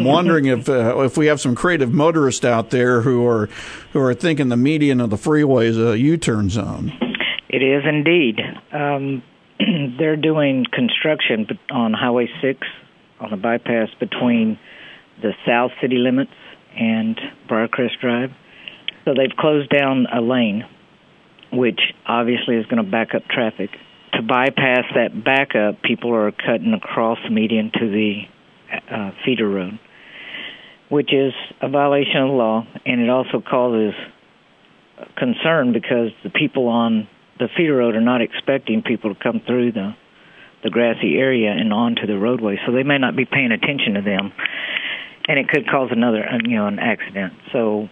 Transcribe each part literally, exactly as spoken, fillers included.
wondering if uh, if we have some creative motorists out there who are who are thinking the median of the freeway is a U-turn zone. It is indeed. Um, they're doing construction on Highway six on the bypass between the south city limits and Briarcrest Drive. So they've closed down a lane, which obviously is going to back up traffic. To bypass that backup, people are cutting across the median to the uh, feeder road, which is a violation of the law, and it also causes concern because the people on the feeder road are not expecting people to come through the the grassy area and onto the roadway, so they may not be paying attention to them, and it could cause another, you know, an accident. So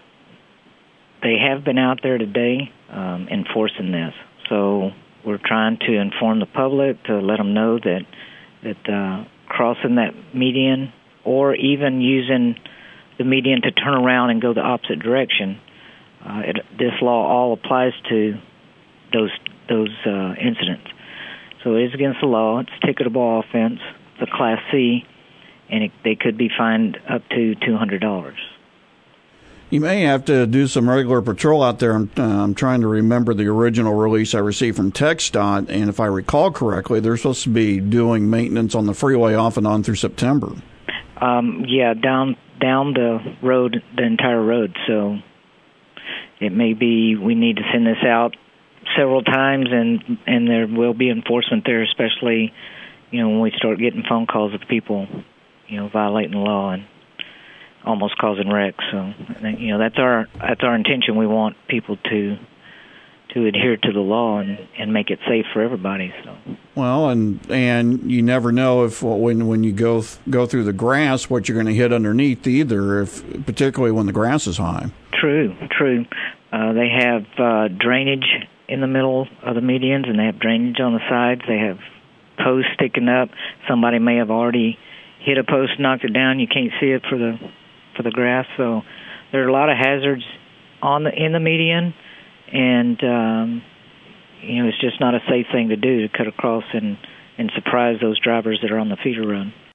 they have been out there today um, enforcing this. So we're trying to inform the public to let them know that that uh, crossing that median or even using the median to turn around and go the opposite direction, uh, it, this law all applies to those those uh, incidents. So it is against the law. It's a ticketable offense. It's a Class C, and it, they could be fined up to two hundred dollars. You may have to do some regular patrol out there. I'm, uh, I'm trying to remember the original release I received from TxDOT, and if I recall correctly, they're supposed to be doing maintenance on the freeway off and on through September. Um, yeah, down down the road, the entire road. So it may be we need to send this out several times, and and there will be enforcement there, especially, you know, when we start getting phone calls of people, you know, violating the law and almost causing wrecks. So, you know, that's our that's our intention. We want people to to adhere to the law and, and make it safe for everybody. So. Well, and and you never know if when when you go th- go through the grass what you're going to hit underneath either, if particularly when the grass is high. True, true. Uh, they have uh, drainage in the middle of the medians, and they have drainage on the sides. They have posts sticking up. Somebody may have already hit a post, knocked it down. You can't see it for the for the grass. So there are a lot of hazards on the in the median, and um, you know, it's just not a safe thing to do to cut across and and surprise those drivers that are on the feeder road.